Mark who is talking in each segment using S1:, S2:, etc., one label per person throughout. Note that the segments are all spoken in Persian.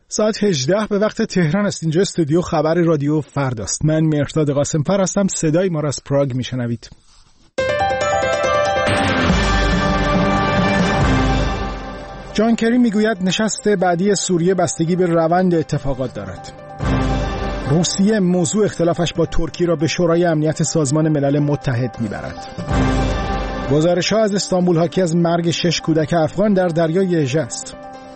S1: ساعت 18 به وقت تهران است. اینجا استودیو خبر رادیو فرداست. من مهرداد قاسم‌فر هستم. صدای ما را از پراگ میشنوید. جان کری میگوید نشست بعدی سوریه بستگی به روند اتفاقات دارد. روسیه موضوع اختلافش با ترکیه را به شورای امنیت سازمان ملل متحد میبرد. گزارش‌ها از استانبول حاکی از مرگ 6 کودک افغان در دریای اژه است.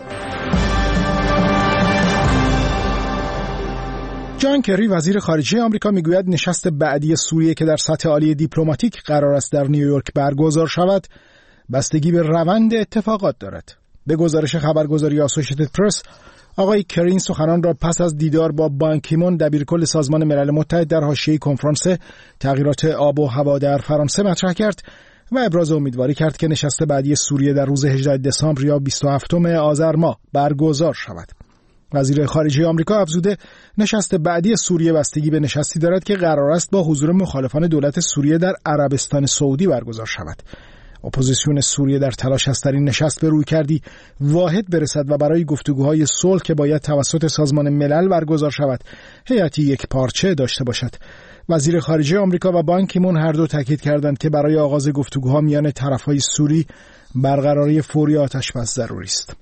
S1: جان کری وزیر خارجه آمریکا میگوید نشست بعدی سوریه که در سطح عالی دیپلماتیک قرار است در نیویورک برگزار شود بستگی به روند اتفاقات دارد. به گزارش خبرگزاری آسوشیتد پرس، آقای کری این سخنان را پس از دیدار با بان کی مون دبیرکل سازمان ملل متحد در حاشیه کنفرانس تغییرات آب و هوا در فرانسه مطرح کرد و ابراز امیدواری کرد که نشست بعدی سوریه در روز 18 دسامبر یا 27 آذر ماه برگزار شود. وزیر خارجه آمریکا افزوده نشست بعدی سوریه بستگی به نشستی دارد که قرار است با حضور مخالفان دولت سوریه در عربستان سعودی برگزار شود. اپوزیسیون سوریه در تلاش است در این نشست به رویکردی واحد برسد و برای گفتگوهای صلح که باید توسط سازمان ملل برگزار شود هیئتی یک پارچه داشته باشد. وزیر خارجه آمریکا و بان کی مون هر دو تاکید کردند که برای آغاز گفتگوها میان طرفهای سوری برقراری فوری آتش‌بس ضروری است.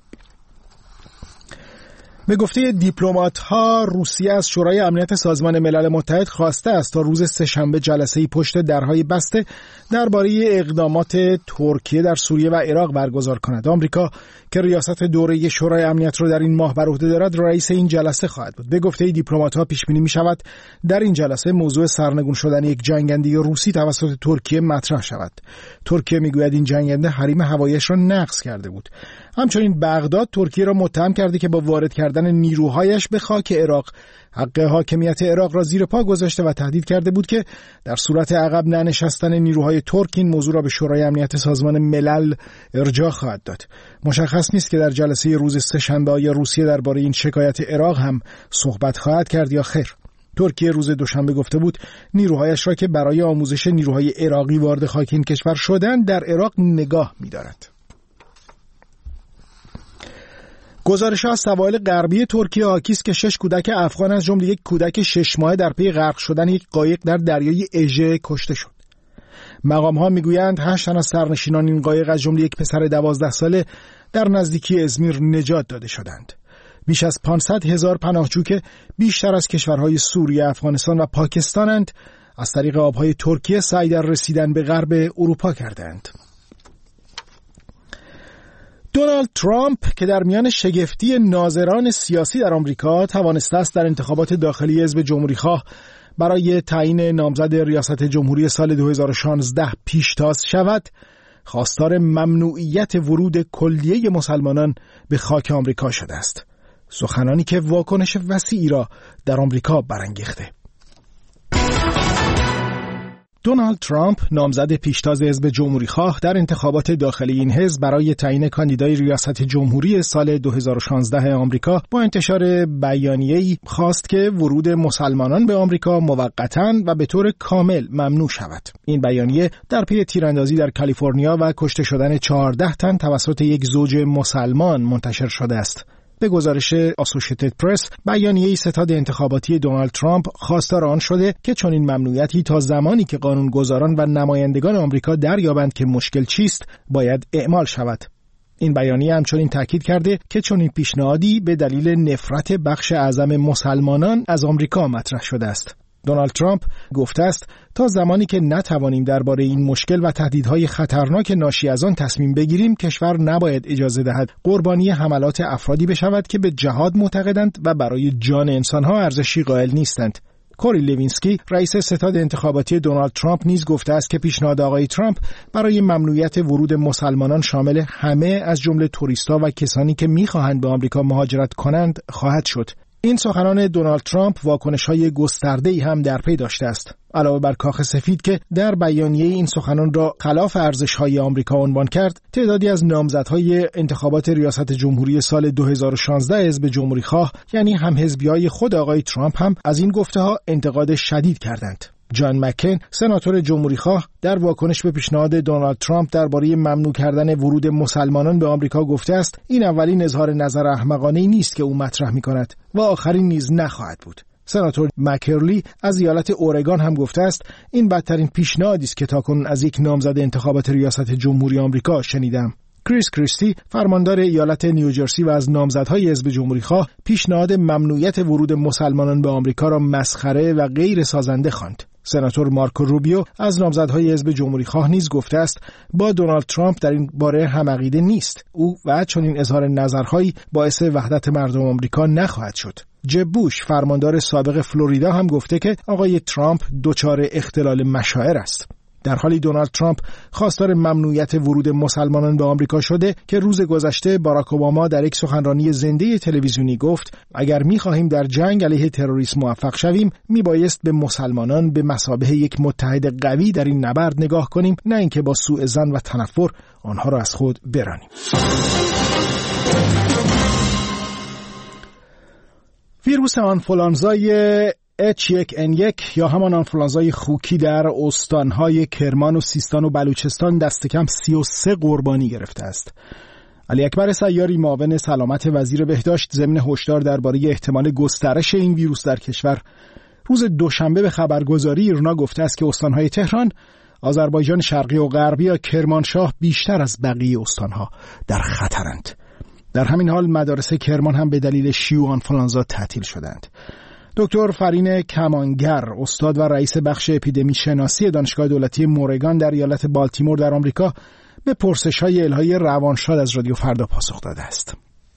S1: به گفته دیپلمات‌ها روسیه از شورای امنیت سازمان ملل متحد خواسته است تا روز سه‌شنبه جلسه‌ای پشت درهای بسته درباره اقدامات ترکیه در سوریه و عراق برگزار کند. آمریکا که ریاست دوره شورای امنیت را در این ماه بر عهده دارد رئیس این جلسه خواهد بود. به گفته دیپلمات‌ها پیش بینی می‌شود در این جلسه موضوع سرنگون شدن یک جنگنده روسی توسط ترکیه مطرح شود. ترکیه می‌گوید این جنگنده حریم هوایی‌اش را نقض کرده بود. همچنین بغداد ترکیه را متهم کرده که با وارد کردن نیروهایش به خاک عراق حق حاکمیت عراق را زیر پا گذاشته و تهدید کرده بود که در صورت عقب ننشستن نیروهای ترک این موضوع را به شورای امنیت سازمان ملل ارجاع خواهد داد. مشخص نیست که در جلسه روز سه‌شنبه آیا روسیه درباره این شکایت عراق هم صحبت خواهد کرد یا خیر. ترکیه روز دوشنبه گفته بود نیروهایش را که برای آموزش نیروهای عراقی وارد خاک این کشور شدند در عراق نگاه می‌دارد. گزارش‌ها از سواحل غربی ترکیه حاکی است که 6 کودک افغان از جمله یک کودک 6 ماهه در پی غرق شدن یک قایق در دریای اژه کشته شد. مقام‌ها می‌گویند 8 تن از سرنشینان این قایق از جمله یک پسر 12 ساله در نزدیکی ازمیر نجات داده شدند. بیش از 500,000 پناهجو که بیشتر از کشورهای سوریه، افغانستان و پاکستانند از طریق آب‌های ترکیه سعی در رسیدن به غرب اروپا کردند. دونالد ترامپ که در میان شگفتی ناظران سیاسی در آمریکا توانسته است در انتخابات داخلی حزب جمهوری‌خواه برای تعیین نامزد ریاست جمهوری سال 2016 پیشتاز شود، خواستار ممنوعیت ورود کلیه مسلمانان به خاک آمریکا شده است. سخنانی که واکنش وسیعی را در آمریکا برانگیخته. دونالد ترامپ نامزد پیشتاز حزب جمهوری‌خواه در انتخابات داخلی این حزب برای تعیین کاندیدای ریاست جمهوری سال 2016 آمریکا با انتشار بیانیه‌ای خواست که ورود مسلمانان به آمریکا موقتاً و به طور کامل ممنوع شود. این بیانیه در پی تیراندازی در کالیفرنیا و کشته شدن 14 تن توسط یک زوج مسلمان منتشر شده است. به گزارش آسوشیتد پرس، بیانیه ستاد انتخاباتی دونالد ترامپ خواستار آن شده که چنین ممنوعیتی تا زمانی که قانونگذاران و نمایندگان آمریکا دریابند که مشکل چیست باید اعمال شود. این بیانیه همچنین تاکید کرده که چنین پیشنهادی به دلیل نفرت بخش اعظم مسلمانان از آمریکا مطرح شده است. دونالد ترامپ گفته است تا زمانی که نتوانیم درباره این مشکل و تهدیدهای خطرناک ناشی از آن تصمیم بگیریم، کشور نباید اجازه دهد قربانی حملات افرادی بشود که به جهاد معتقدند و برای جان انسانها ارزشی قائل نیستند. کوری لوینسکی، رئیس ستاد انتخاباتی دونالد ترامپ، نیز گفته است که پیشنهاد آقای ترامپ برای ممنوعیت ورود مسلمانان شامل همه از جمله توریست‌ها و کسانی که می‌خواهند به آمریکا مهاجرت کنند خواهد شد. این سخنان دونالد ترامپ واکنش‌های گسترده‌ای هم در پی داشته است. علاوه بر کاخ سفید که در بیانیه این سخنان را خلاف ارزش‌های آمریکا عنوان کرد، تعدادی از نامزدهای انتخابات ریاست جمهوری سال 2016 حزب جمهوری‌خواه، یعنی هم حزبیای خود آقای ترامپ، هم از این گفته‌ها انتقاد شدید کردند. جان مکین، سناتور جمهوریخواه، در واکنش به پیشنهاد دونالد ترامپ درباره ممنوع کردن ورود مسلمانان به آمریکا گفته است این اولین اظهار نظر احمقانه‌ای نیست که او مطرح می‌کند و آخرین نیز نخواهد بود. سناتور مکرلی از ایالت اورگان هم گفته است این بدترین پیشنهادی است که تاکنون از یک نامزد انتخابات ریاست جمهوری آمریکا شنیدم. کریس کریستی، فرماندار ایالت نیوجرسی و از نامزدهای حزب جمهوریخواه، پیشنهاد ممنوعیت ورود مسلمانان به آمریکا را مسخره و غیر سازنده خواند. سناتور مارکو روبیو از نامزدهای حزب جمهوریخواه نیز گفته است با دونالد ترامپ در این باره هم عقیده نیست. او و چنین اظهار نظرهایی باعث وحدت مردم آمریکا نخواهد شد. جب بوش، فرماندار سابق فلوریدا، هم گفته که آقای ترامپ دچار اختلال مشاعر است. در حالی دونالد ترامپ خواستار ممنوعیت ورود مسلمانان به آمریکا شده که روز گذشته باراک اوباما در یک سخنرانی زنده تلویزیونی گفت اگر می‌خواهیم در جنگ علیه تروریسم موفق شویم میبایست به مسلمانان به مثابه یک متحد قوی در این نبرد نگاه کنیم، نه اینکه با سوء ظن و تنفر آنها را از خود برانیم. ویروس آنفولانزای H1N1 یا همان آنفولانزای خوکی در استانهای کرمان و سیستان و بلوچستان دست کم 33 قربانی گرفته است. علی اکبر سیاری، معاون سلامت وزیر بهداشت، ضمن هشدار درباره احتمال گسترش این ویروس در کشور روز دوشنبه به خبرگزاری ایرنا گفته است که استانهای تهران، آذربایجان شرقی و غربی یا کرمانشاه بیشتر از بقیه استانها در خطرند. در همین حال مدارس کرمان هم به دلیل شیوع آنفولانزا تعطیل شدند. دکتر فرین کمانگر، استاد و رئیس بخش اپیدمی شناسی دانشگاه دولتی مورگان در ایالت بالتیمور در آمریکا، به پرسش‌های الهی روانشاد از رادیو فردا پاسخ داده است.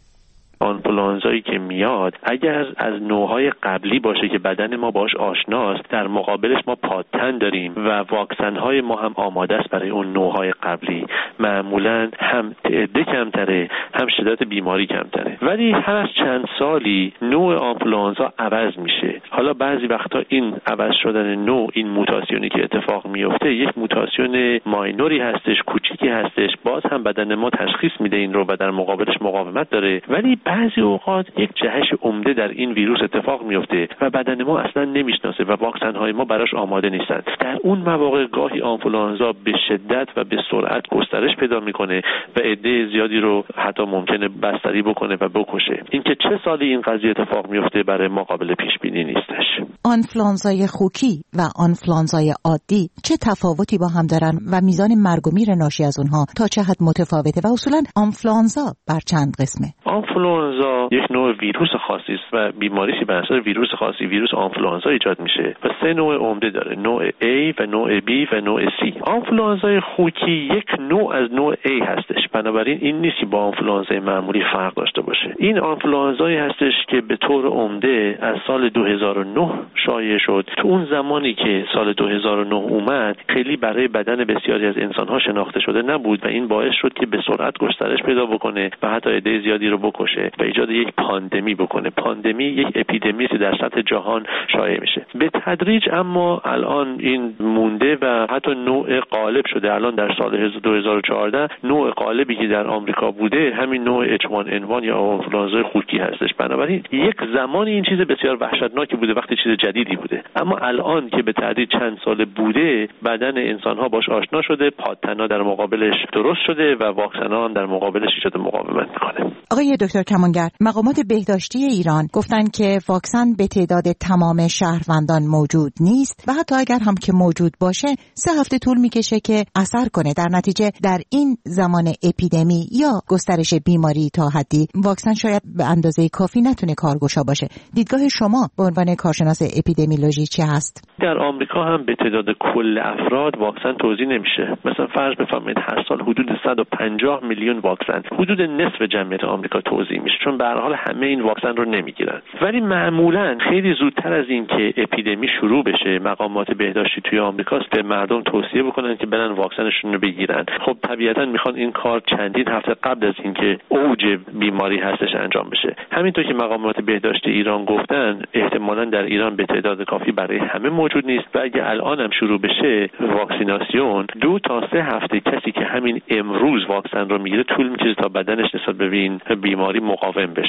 S2: آنفولانزایی که میاد اگر از نوعهای قبلی باشه که بدن ما باش آشناست، در مقابلش ما پادتن داریم و واکسن‌های ما هم آماده است برای اون نوعهای قبلی. معمولاً هم تعداد کمتره، هم شدت بیماری کمتره. ولی هر از چند سالی نوع آنفولانزا عوض میشه. حالا بعضی وقتا این عوض شدن نوع، این موتاسیونی که اتفاق میفته، یک موتاسیون ماینوری هستش، کوچیکی هستش، باز هم بدن ما تشخیص میده این رو و در مقابلش مقاومت داره. ولی بعضی اوقات یک جهش عمده در این ویروس اتفاق میفته و بدن ما اصلا نمیشناسه و واکسن‌های ما براش آماده نیستن. در اون مواقع گاهی آنفولانزا به شدت و به سرعت گسترش پیدا میکنه و عده زیادی رو حتی ممکنه بستری بکنه و بکشه. اینکه چه سالی این قضیه اتفاق میفته برای ما قابل پیش بینی نیستش.
S3: آنفولانزای خوکی و آنفولانزای عادی چه تفاوتی با هم دارن و میزان مرگ و میر ناشی از اونها تا چه حد متفاوته و اصولا آنفولانزا بر چند قسمه؟
S2: آنفولانزا یک نوع ویروس خاصی است و بیماریشی بر اساس ویروس خاصی، ویروس آنفولانزا ایجاد میشه و 3 نوع عمده داره، نوع A و نوع B و نوع C. آنفولانزای خوکی یک نوع از نوع A هستش، بنابراین این نیست که با آنفولانزای معمولی فرق داشته باشه. این آنفولانزایی هستش که به طور عمده از سال 2009 شایع شد. تو اون زمانی که سال 2009 اومد خیلی برای بدن بسیاری از انسان‌ها شناخته شده نبود و این باعث شد که به سرعت گسترش پیدا بکنه و حتی عده زیادی رو بکشه و ایجاد یک پاندمی بکنه. پاندمی یک اپیدمی است در سطح جهان شایع میشه. به تدریج اما الان این مونده و حتی نوع غالب شده. الان در سال 2014 نوع غالبی که در آمریکا بوده همین نوع H1N1 یا آنفولانزای خوکی هستش. بنابراین یک زمانی این چیز بسیار وحشتناکی بوده وقتی چیز جدیدی بوده، اما الان که به تدریج چند سال بوده بدن انسان‌ها باش آشنا شده، پادتنا در مقابلش درست شده و واکسن‌ها هم در مقابلش ایجاد مقاومت می‌کنه.
S3: آقای دکتر کمانگر، مقامات بهداشتی ایران گفتن که واکسن به تعداد تمام شهروندان موجود نیست و حتی اگر هم که موجود باشه 3 هفته طول میکشه که اثر کنه. در نتیجه در این زمان اپیدمی یا گسترش بیماری تا حدی واکسن شاید به اندازه کافی نتونه کارگشا باشه. دیدگاه شما به عنوان کارشناس اپیدمیولوژی چه هست؟
S2: در آمریکا هم به تعداد کل افراد واکسن توزیع نمیشه. مثلا فرض بفرمایید هر سال حدود 150 میلیون واکسن، حدود نصف جمعیت آمریکا توزیع میشه، چون به هر حال همه این واکسن رو نمیگیرن. ولی معمولا خیلی زودتر از این که اپیدمی شروع بشه مقامات بهداشتی توی آمریکا به مردم توصیه بکنن که برن واکسنشون رو بگیرن. خب طبیعتا میخوان این کار چندین هفته قبل از اینکه اوج بیماری هستش انجام بشه. همینطور که مقامات بهداشتی ایران گفتن احتمالاً در ایران به تعداد کافی برای همه موجود نیست و اگه الان هم شروع بشه واکسیناسیون 2 تا 3 هفته کسی که همین امروز واکسن رو میگیره طول میکشه تا بدنش نسبت به این بیماری مقاوم بشه.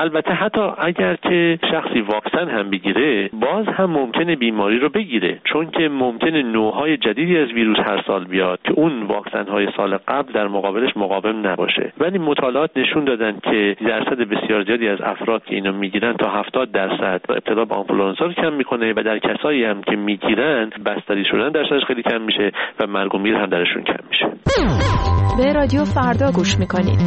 S2: البته حتی اگر که شخصی واکسن هم بگیره باز هم ممکنه بیماری رو بگیره، چون که ممکنه نوع‌های جدیدی از ویروس هر سال بیاد که اون واکسن‌های سال قبل در مقابلش مقاوم نباشه. ولی مطالعات نشون دادن که درصد بسیار زیادی از افراد که اینو میگیرن تا 70% ابتلا به آنفولانزا رو کم میکنه و در کسایی هم که میگیرن بستری شدن درصدش خیلی کم میشه و مرگ و میر هم درشون کم میشه.
S4: به رادیو فردا گوش میکنید.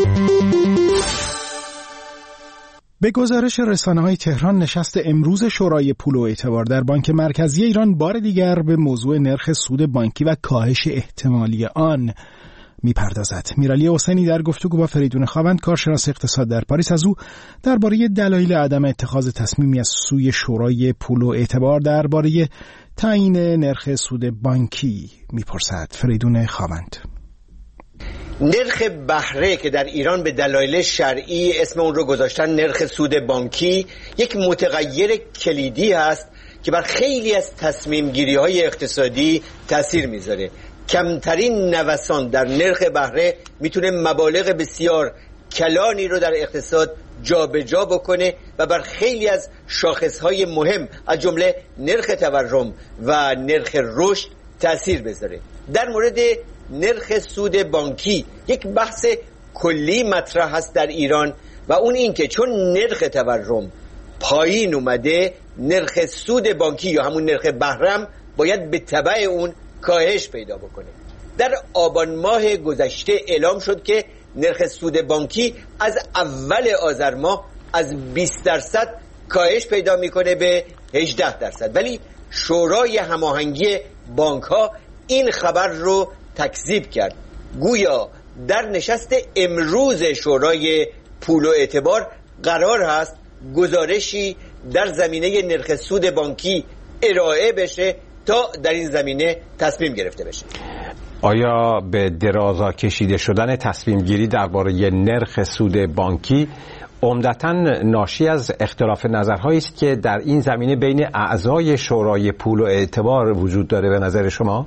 S1: به گزارش رسانه‌های تهران، نشست امروز شورای پول و اعتبار در بانک مرکزی ایران بار دیگر به موضوع نرخ سود بانکی و کاهش احتمالی آن میپردازد. میرعلی حسینی در گفتگو با فریدون خاوند، کارشناس اقتصاد در پاریس، از او درباره دلایل عدم اتخاذ تصمیمی از سوی شورای پول و اعتبار درباره تعیین نرخ سود بانکی میپرسد. فریدون خاوند:
S5: نرخ بهره که در ایران به دلایل شرعی اسم اون رو گذاشتن نرخ سود بانکی، یک متغیر کلیدی هست که بر خیلی از تصمیم گیری های اقتصادی تاثیر میذاره. کمترین نوسان در نرخ بهره میتونه مبالغ بسیار کلانی رو در اقتصاد جابجا بکنه و بر خیلی از شاخصهای مهم از جمله نرخ تورم و نرخ رشد تاثیر بذاره. در مورد نرخ سود بانکی یک بحث کلی مطرح هست در ایران و اون این که چون نرخ تورم پایین اومده، نرخ سود بانکی یا همون نرخ بهره باید به تبع اون کاهش پیدا بکنه. در آبان ماه گذشته اعلام شد که نرخ سود بانکی از اول آذر ماه از 20% کاهش پیدا میکنه به 18%، ولی شورای هماهنگی بانک ها این خبر رو تکذیب کرد. گویا در نشست امروز شورای پول و اعتبار قرار هست گزارشی در زمینه نرخ سود بانکی ارائه بشه تا در این زمینه تصمیم گرفته بشه.
S6: آیا به درازا کشیده شدن تصمیم گیری درباره نرخ سود بانکی عمدتاً ناشی از اختلاف نظرهایی است که در این زمینه بین اعضای شورای پول و اعتبار وجود داره به نظر شما؟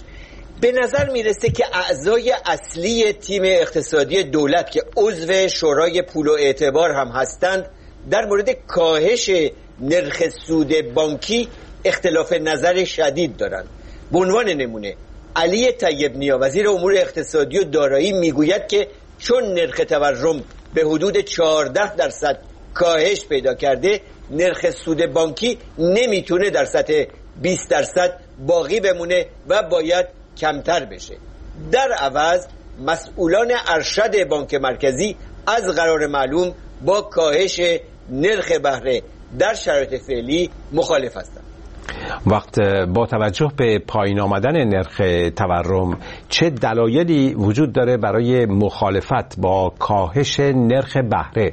S5: به نظر میرسه که اعضای اصلی تیم اقتصادی دولت که عضو شورای پول و اعتبار هم هستند در مورد کاهش نرخ سود بانکی اختلاف نظر شدید دارند. به عنوان نمونه علی طیب نیا وزیر امور اقتصادی و دارایی میگوید که چون نرخ تورم به حدود 14% کاهش پیدا کرده، نرخ سود بانکی نمیتونه در سطح 20% باقی بمونه و باید کمتر بشه. در عوض مسئولان ارشد بانک مرکزی از قرار معلوم با کاهش نرخ بهره در شرایط فعلی مخالف هستند.
S6: وقت با توجه به پایین آمدن نرخ تورم چه دلایلی وجود داره برای مخالفت با کاهش نرخ بهره؟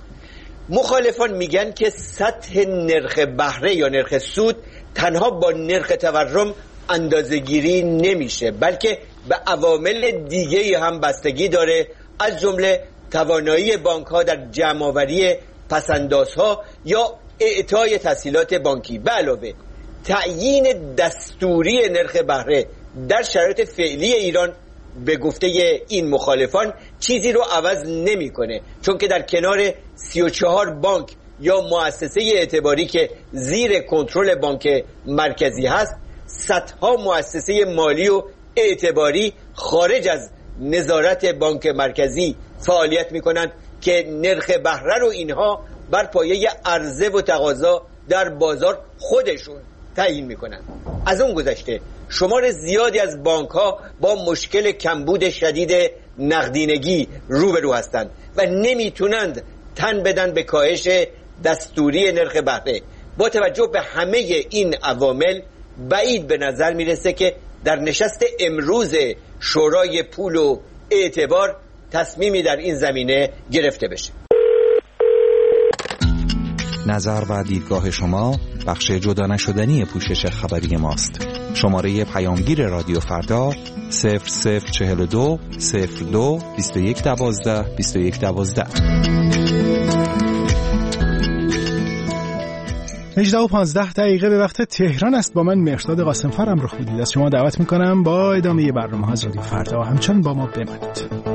S5: مخالفان میگن که سطح نرخ بهره یا نرخ سود تنها با نرخ تورم اندازه‌گیری نمیشه، بلکه به عوامل دیگه هم بستگی داره، از جمله توانایی بانک ها در جمع‌آوری پس‌اندازها یا اعطای تسهیلات بانکی. به علاوه تعیین دستوری نرخ بهره در شرایط فعلی ایران به گفته این مخالفان چیزی رو عوض نمی‌کنه، چون که در کنار 34 بانک یا مؤسسه اعتباری که زیر کنترل بانک مرکزی هست، صدها مؤسسه مالی و اعتباری خارج از نظارت بانک مرکزی فعالیت می‌کنند که نرخ بهره رو اینها بر پایه عرضه و تقاضا در بازار خودشون تعیین میکنن. از اون گذشته شمار زیادی از بانک ها با مشکل کمبود شدید نقدینگی روبرو هستند و نمیتونند تن بدن به کاهش دستوری نرخ بهره. با توجه به همه این عوامل بعید به نظر میرسه که در نشست امروز شورای پول و اعتبار تصمیمی در این زمینه گرفته بشه.
S7: نظر و دیدگاه شما بخش جدا نشدنی پوشش خبری ماست. شماره پیامگیر رادیو فردا 0042 02 2112 2112.
S1: 18:15 به وقت تهران است. با من مهرداد قاسمفر همراه بودید. از شما دعوت میکنم با ادامه برنامه ها از رادیو فردا همچنان با ما بمانید.